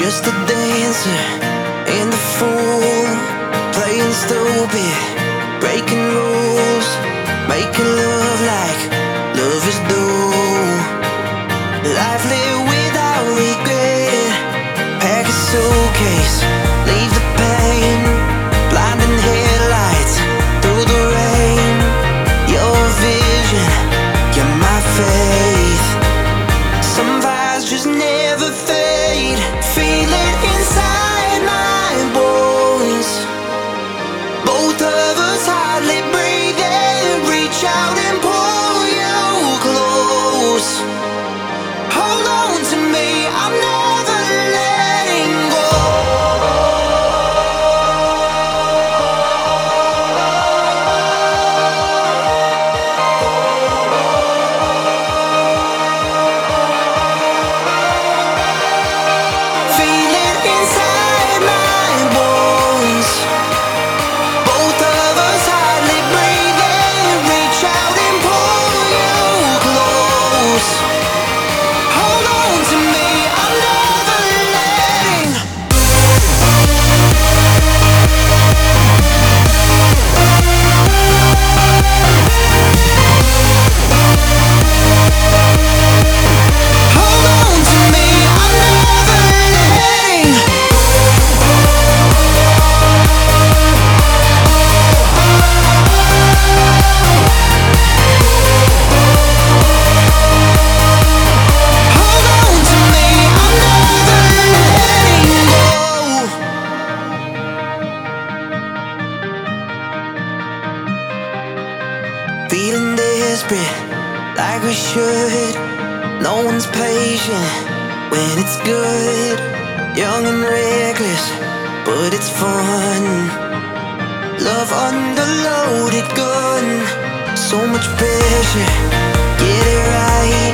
Just a dancer and a fool, playing stupid, breaking rules, making love like love is due. Life lived without regret. Pack a suitcase, leave the pain, blinding headlights through the rain. Your vision, you're my faith. Some vibes just never fade. Feel it inside my bones. Both of us hardly breathing. Reach out and pull you close. Hold on to me, I'm never letting go. Feel it inside my bones. Both of us hardly breathing. Reach out and pull you close. Hold on to me, I'm never letting. Hold on to me, I'm never letting. Hold on to me, I'm never letting go. Feeling desperate, like we should. No one's patient when it's good. Young and reckless, but it's fun. Love under loaded gun. So much pressure, get it right.